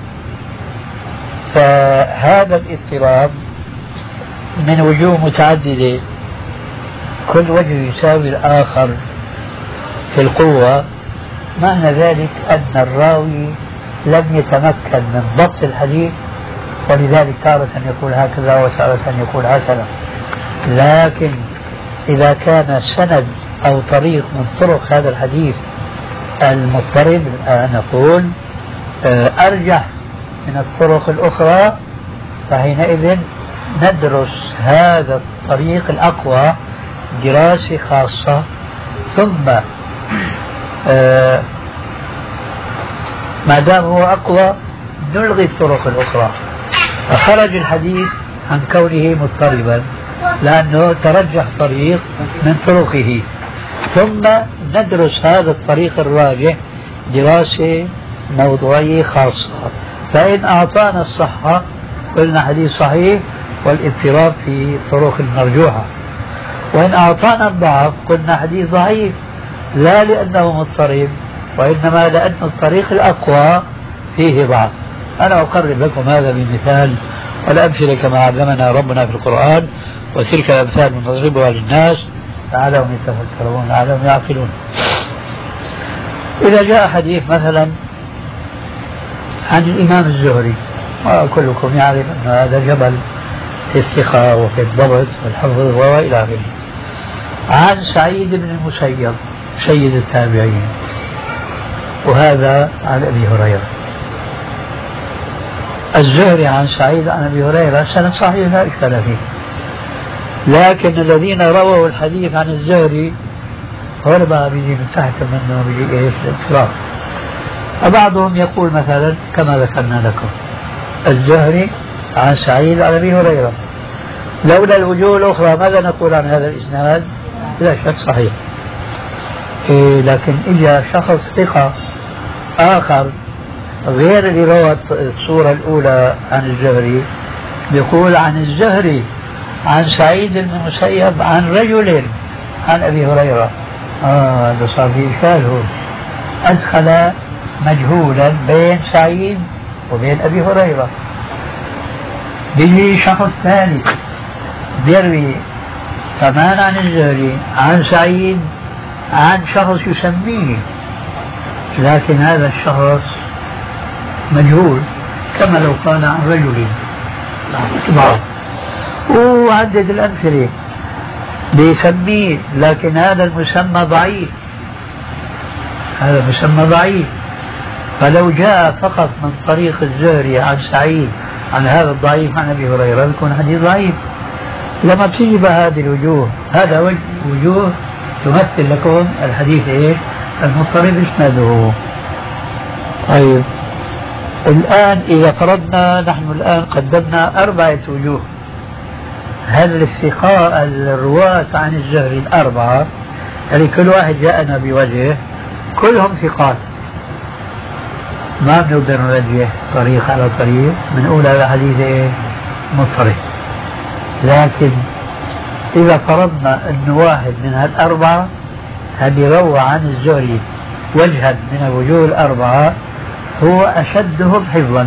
فهذا الاضطراب من وجوه متعددة كل وجه يساوي الآخر في القوة. معنى ذلك أن الراوي لم يتمكن من ضبط الحديث، ولذلك تارة يقول هكذا وتارة يقول هكذا. لكن إذا كان سند أو طريق من طرق هذا الحديث المضطرب نقول أرجح من الطرق الأخرى، فحينئذ ندرس هذا الطريق الأقوى دراسة خاصة، ثم ما دام هو أقوى نلغي الطرق الأخرى، فخرج الحديث عن كونه مضطربا لأنه ترجح طريق من طرقه، ثم ندرس هذا الطريق الراجح دراسة موضوعية خاصة، فإن أعطانا الصحة قلنا حديث صحيح والاضطراب في طرق المرجوحة، وإن أعطانا الضعف قلنا حديث ضعيف، لا لأنه مضطرب وإنما لأن الطريق الأقوى فيه ضعف. أنا أقرب لكم هذا بمثال، والأمثلة كما علمنا ربنا في القرآن، وتلك الأمثال نضربها للناس لعلهم يتفكرون لعلهم يعقلون. إذا جاء حديث مثلا عن الإمام الزهري، وكلكم يعرف أن هذا جبل في الثقة وفي الضبط والحفظ وإلى آخره، عن سعيد بن المسيب سيد التابعين، وهذا عن أبي هريرة. الزهري عن سعيد عن أبي هريرة سند صحيح لا إشكال فيه، لكن الذين رووا الحديث عن الزهري هربا بيجي من تحت منه بيجي إيش الاضطراب. وبعضهم يقول مثلا كما ذكرنا لكم الزهري عن سعيد عن أبي هريرة، لولا الوجوه الأخرى ماذا نقول عن هذا الإسناد؟ لا شك صحيح. لكن إجا شخص ثقة آخر غير اللي روى الصورة الأولى عن الزهري، يقول عن الزهري عن سعيد بن المسيب عن رجل عن أبي هريرة. هذا صار في إشكال، هو أدخل مجهولا بين سعيد وبين أبي هريرة. بيجي شخص ثالث بيروي كمان عن الزهري عن سعيد عن شخص يسميه، لكن هذا الشخص مجهول كما لو قال عن رجل. وعدد الأمثلة بيسميه، لكن هذا المسمى ضعيف، هذا المسمى ضعيف. فلو جاء فقط من طريق الزهري عن سعيد عن هذا الضعيف عن أبي هريرة يكون حديث ضعيف. لما تجيب هذه الوجوه، هذا وجوه تمثل لكم الحديث ايش؟ المضطرب اسناده. طيب الآن إذا فرضنا نحن الآن قدمنا 4 وجوه، هل الثقاء الرواة عن الزهري 4 يعني كل واحد جاءنا بوجه كلهم ثقات، ما بنقدر نوجه طريق على طريق بنقول هذا حديث مضطرب. لكن إذا فرضنا أن واحد من هالأربعة اللي روى عن الزهري وجها من الوجوه الأربعة هو أشدهم حفظا،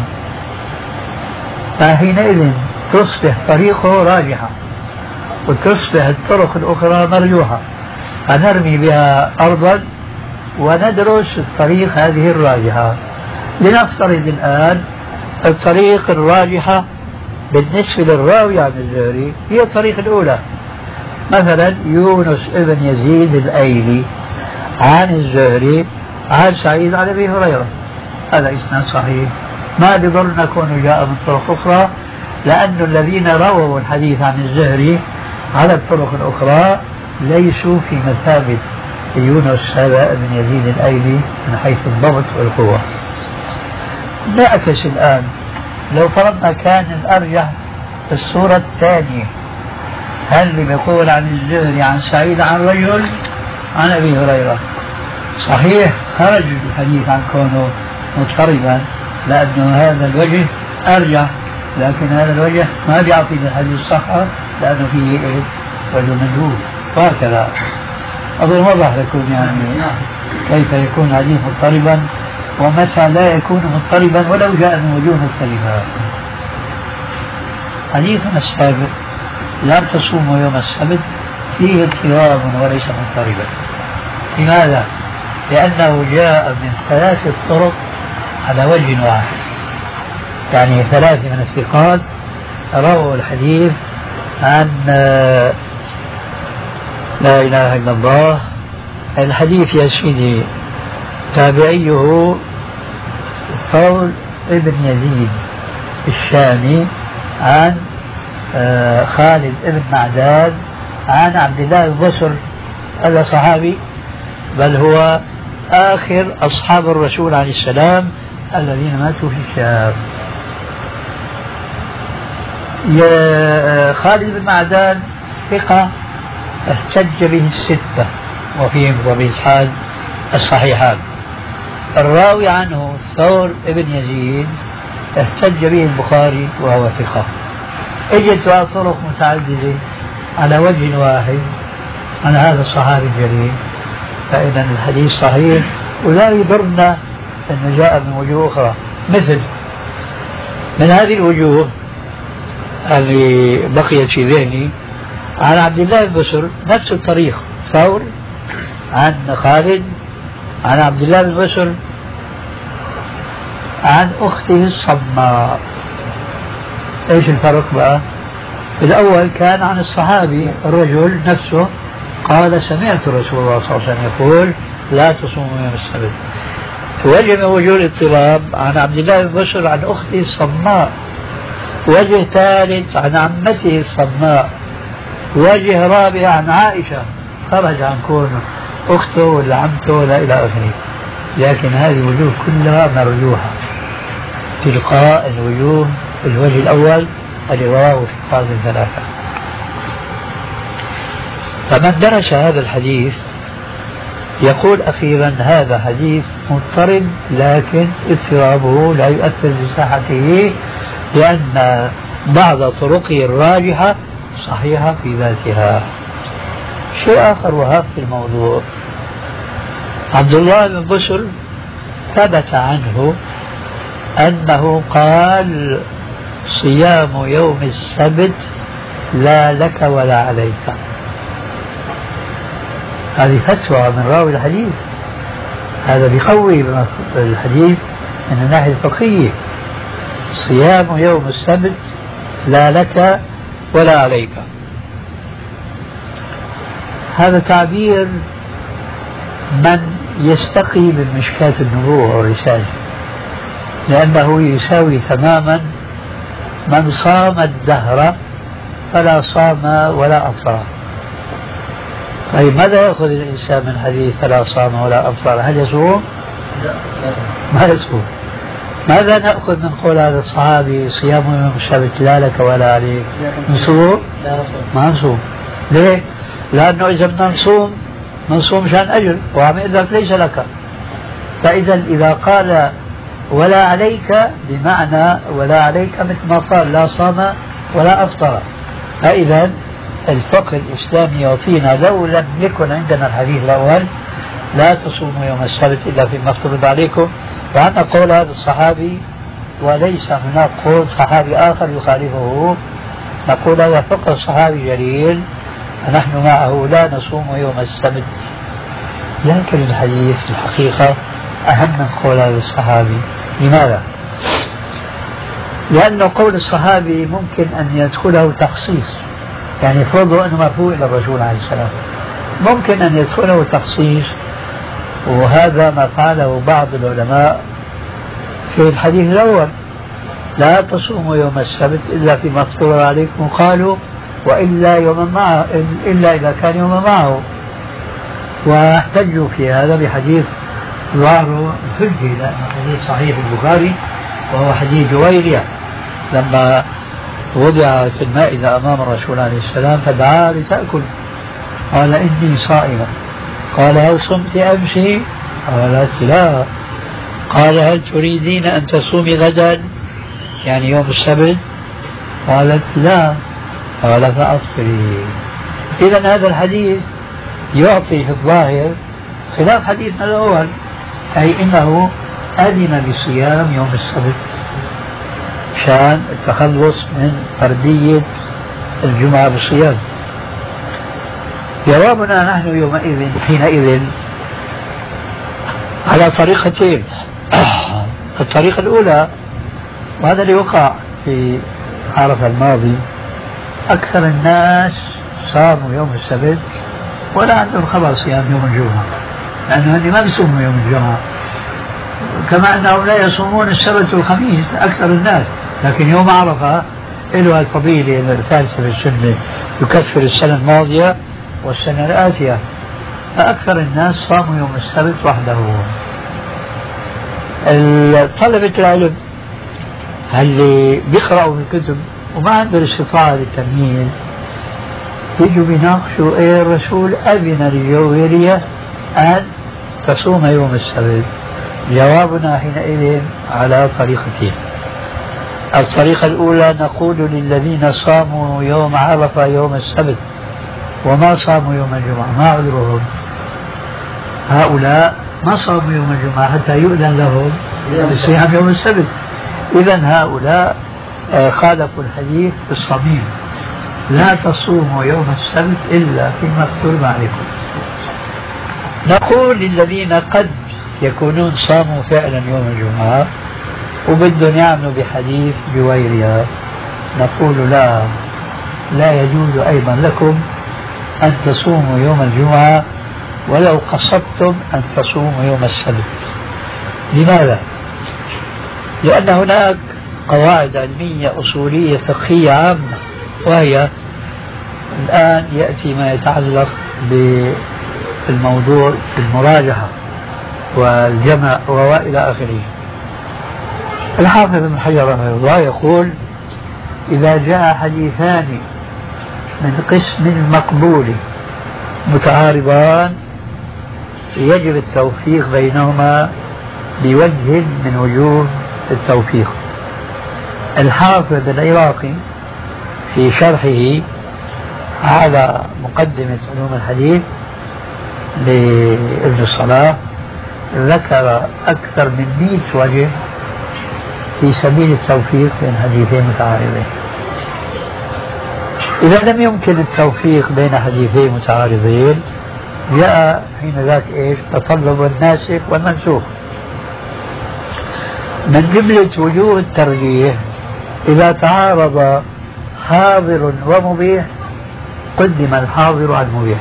فحينئذ تصبح طريقه راجحة وتصبح الطرق الأخرى مرجوحة، فنرمي بها أرضا وندرس الطريق هذه الراجحة. لنفترض الآن الطريق الراجحة بالنسبة للراوي عن الزهري هي الطريق الأولى، مثلا يونس ابن يزيد الأيلي عن الزهري عن سعيد عن أبي هريرة، هذا إسناد صحيح، ما بضر نكون جاء من طرق أخرى، لأن الذين رووا الحديث عن الزهري على الطرق الأخرى ليسوا في مثابة يونس هذا ابن يزيد الأيلي من حيث الضبط والقوة. نعكس الآن، لو فرضنا كان الأرجح الصورة الثانية، هل اللي بيقول عن الزهري عن سعيد عن رجل عن أبي هريرة صحيح خرج الحديث عن كونه مضطربا لأنه هذا الوجه أرجح، لكن هذا الوجه ما بيعطي الحديث صحة لأنه فيه رجل مجهول، وهكذا. أظن وضح لكم يعني كيف يكون الحديث مضطربا ومتى لا يكون مضطربا ولو جاء من وجوه مختلفة. حديثنا السابق لا تصوموا يوم السبت فيه اضطراب وليس مضطربا. لماذا؟ لأنه جاء من 3 طرق على وجه واحد، يعني 3 من الثقات رووا الحديث عن لا إله إلا الله. الحديث يا سيدي تابعيه ثور ابن يزيد الشامي عن خالد ابن معدان عن عبد الله بن بصر، هذا صحابي بل هو آخر أصحاب الرسول عليه السلام الذين ماتوا في الشام. خالد بن معدان ثقة احتج به 6 وفيهم ابن إسحاق الصحيحان. الراوي عنه ثور ابن يزيد احتج به البخاري وهو ثقة. اجت طرق متعددة على وجه واحد عن هذا الصحابي الجليل، فإذا الحديث صحيح ولا يضرنا أنه جاء من وجوه أخرى. مثل من هذه الوجوه اللي بقيت في ذهني عن عبد الله بن بصر نفس الطريق، ثور عن خالد عن عبد الله بن بصر عن أخته الصماء. ايش الفرق بقى؟ الأول كان عن الصحابي الرجل نفسه قال سمعت رسول الله صلى الله عليه وسلم يقول لا تصوموا يوم السبت. وجه من وجوه الاضطراب عن عبد الله بن بصر عن أخته الصماء، وجه ثالث عن عمته الصماء، وجه رابع عن عائشة خرج عن كونه أخته ولا عمته ولا إلى آخره. لكن هذه الوجوه كلها مرجوحة تلقاء الوجوه الوجه الأول اللي رواه في قاضي 3. فمن درس هذا الحديث يقول أخيرا هذا حديث مضطرب، لكن اضطرابه لا يؤثر بصحته لأن بعض طرقه الراجحة صحيحة في ذاتها. شيء آخر وهذا في الموضوع، عبد الله بن بصر ثبت عنه أنه قال صيام يوم السبت لا لك ولا عليك. هذه فتوى من راوي الحديث، هذا بيقوي الحديث من الناحية الفقهية. صيام يوم السبت لا لك ولا عليك، هذا تعبير من يستقي من مشكاة النبوة والرسالة، لأنه يساوي تماما من صام الدهر فلا صام ولا أفطر. طيب ماذا يأخذ الإنسان من حديث فلا صام ولا أفطر؟ هل يصوم؟ ما يصوم. ماذا نأخذ من قول هذا الصحابي صيام يوم السبت لا لك ولا عليك؟ نصوم؟ ما نصوم. ليه؟ لأنه إذا بدنا نصوم مشان أجر، وعم يقول لك ليس لك. فإذا إذا قال ولا عليك بمعنى ولا عليك مثل ما قال لا صام ولا أفطر، فإذا الفقه الإسلامي يعطينا لو لم يكن عندنا الحديث الأول لا تصوموا يوم السبت إلا فيما افترض عليكم، وعندنا قول هذا الصحابي وليس هناك قول صحابي آخر يخالفه، نقول هذا فقه صحابي جليل نحن معه لا نصوم يوم السبت. لكن الحديث في الحقيقة أهم من قول هذا الصحابي. لماذا؟ لأن قول الصحابي ممكن أن يدخله تخصيص، يعني فرضوا أنه مرفوع إلى الرسول عليه السلام، ممكن أن يدخله تخصيص، وهذا ما فعله بعض العلماء في الحديث الأول لا تصوموا يوم السبت إلا فيما افترض عليكم، قالوا وإلا يوم معه إلا إذا كان يوم معه، واحتجوا في هذا بحديث ظاهر الحجة لأنه حديث صحيح البخاري وهو حديث جويرية لما وضعت المائدة أمام الرسول عليه السلام فدعا لتأكل قال إني صائمة، قال هل صمت أمس؟ قالت لا، قال هل تريدين أن تصومي غدا يعني يوم السبت؟ قالت لا، قال فأفطري. إذا هذا الحديث يعطي في الظاهر خلاف حديثنا الأول، أي إنه أذن بصيام يوم السبت شان التخلص من فردية الجمعة بالصيام. جوابنا نحن يومئذ حينئذ على طريقتين. الطريقة الأولى وهذا اللي وقع في عرفة الماضي، أكثر الناس صاموا يوم السبت ولا عندهم خبر صيام يوم الجمعة، لأنه ما بيصوموا يوم الجمعة، كما أنهم لا يصومون السبت والخميس أكثر الناس، لكن يوم عرفة له الفضيلة الثالثة في السنة يكفر السنة الماضية والسنة الآتية، فأكثر الناس صاموا يوم السبت وحده. طلبة العلم اللي بيقرأوا في الكتب وما عنده الاستطاعة للتمييز يجوا بيناقشوا إيه الرسول أذن لجويرية أن تصوم يوم السبت. جوابنا حينئذ على طريقتين. الطريقة الأولى نقول للذين صاموا يوم عرفة يوم السبت وما صاموا يوم الجمعة ما عذرهم؟ هؤلاء ما صاموا يوم الجمعة حتى يؤذن لهم بصيام يوم السبت، إذن هؤلاء خالفوا الحديث بالصميم، لا تصوموا يوم السبت إلا فيما افترض عليكم. نقول للذين قد يكونون صاموا فعلا يوم الجمعة وبدهم يعملوا بحديث جويرية، نقول لا يجوز أيضا لكم أن تصوموا يوم الجمعة ولو قصدتم أن تصوموا يوم السبت. لماذا؟ لأن هناك قواعد علمية أصولية فقهية عامة، وهي الآن يأتي ما يتعلق بالموضوع المراجعة والجمع وإلى آخره. الحافظ ابن حجر رحمه الله يقول إذا جاء حديثان من قسم مقبول متعارضان يجب التوفيق بينهما بوجه من وجوه التوفيق. الحافظ العراقي في شرحه على مقدمة علوم الحديث لابن الصلاح ذكر أكثر من 100 وجه في سبيل التوفيق بين حديثين متعارضين. إذا لم يمكن التوفيق بين حديثين متعارضين جاء حين ذاك إيش؟ تطلب الناسخ والمنسوخ. من جملة وجوه الترجيح إذا تعارض حاضر ومبيح قدم الحاضر على المبيح.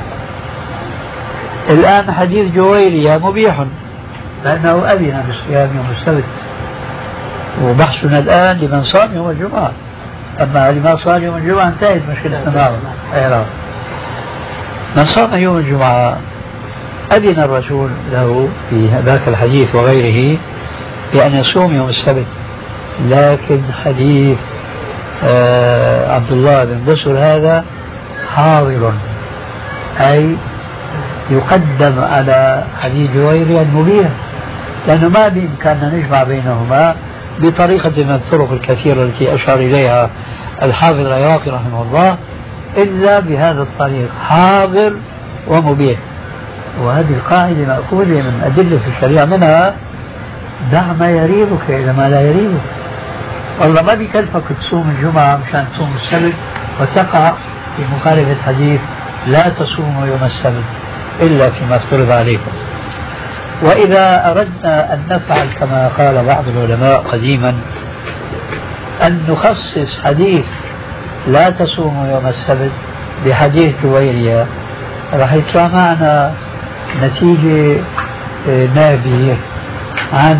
الآن حديث جويرية مبيح لأنه أذن بالصيام يوم السبت، وبحثنا الآن لمن صام يوم الجمعة، أما لما صام يوم الجمعة انتهت مشكلتنا معه. من صام يوم الجمعة أذن الرسول له في ذاك الحديث وغيره بأن يصوم يوم السبت، لكن حديث عبد الله بن بسر هذا حاضر، أي يقدم على حديث جويرية المبيح، لأنه ما بإمكاننا نجمع بينهما بطريقة من الطرق الكثيرة التي أشار إليها الحافظ العراقي رحمه الله، إلا بهذا الطريق، حاضر ومبيح. وهذه القاعدة مأخوذة من أدلة الشريعة، منها دع ما يريبك إلى ما لا يريبك. والله ما بيكلفك تصوم الجمعة مشان تصوم السبت وتقع في مخالفة حديث لا تصوموا يوم السبت إلا فيما افترض عليكم. وإذا أردنا أن نفعل كما قال بعض العلماء قديما، أن نخصص حديث لا تصوموا يوم السبت بحديث جويرية، راح يطلع معنا نتيجة نابية عن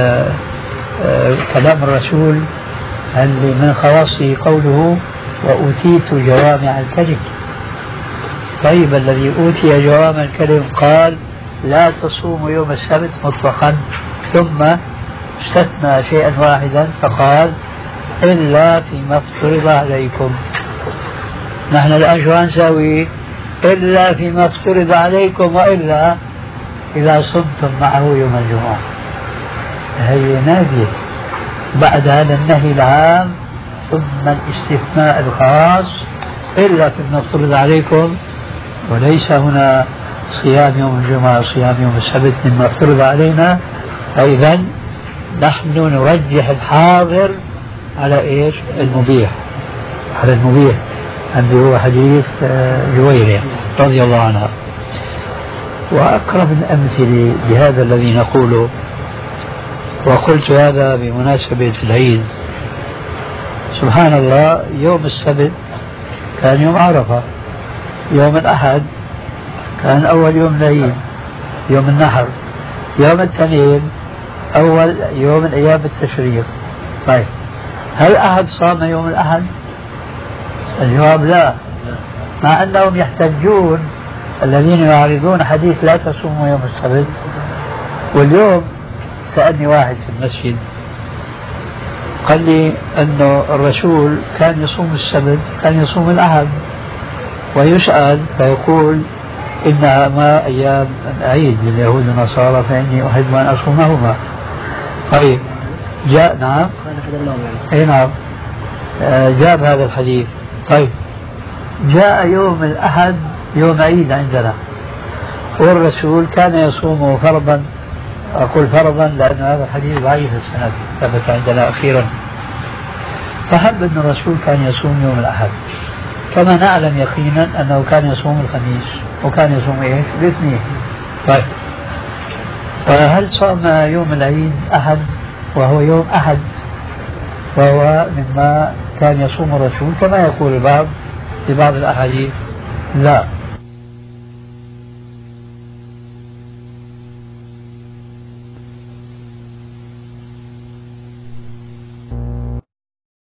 كلام الرسول اللي من خواصه قوله وأوتيت جوامع الكلم. طيب الذي أوتي جوامع الكلم قال لا تصوموا يوم السبت مطلقا، ثم استثنى شيئا واحدا فقال إلا فيما افترض عليكم. نحن الآن شو نسوي؟ إلا فيما افترض عليكم، وإلا إذا صمتم معه يوم الجمعة. هي نافية بعد هذا النهي العام ثم الاستثناء الخاص إلا فيما افترض عليكم، وليس هنا صيام يوم الجمعة صيام يوم السبت مما افترض علينا. فإذا نحن نرجح الحاضر على إيش؟ المبيح، على المبيح اللي هو حديث جويرية رضي الله عنها. وأقرب الأمثلة لهذا الذي نقوله، وقلت هذا بمناسبة العيد، سبحان الله، يوم السبت كان يوم عرفة، يوم الأحد كان أول يوم العيد يوم النحر، يوم الاثنين أول يوم من أيام التشريق. طيب هل أحد صام يوم الأحد؟ الجواب لا، مع أنهم يحتجون الذين يعارضون حديث لا تصوموا يوم السبت. واليوم سألني واحد في المسجد قال لي أنه الرسول كان يصوم السبت كان يصوم الأحد، ويسأل فيقول إنها ما أيام عيد لليهود والنصارى فإني أحب أن أصومهما. طيب جاء نعم أي نعم جاب هذا الحديث. طيب جاء يوم الأحد يوم عيد عندنا، والرسول كان يصومه فرضا. أقول فرضا لأن هذا الحديث ضعيف السند ثبت عندنا أخيرا. فهب أن الرسول كان يصوم يوم الأحد، كما نعلم يقينا أنه كان يصوم الخميس وكان يصوم إيش؟ الاثنين. طيب فهل صام يوم العيد أحد وهو يوم أحد وهو مما كان يصوم الرسول كما يقول البعض في بعض الأحاديث؟ لا،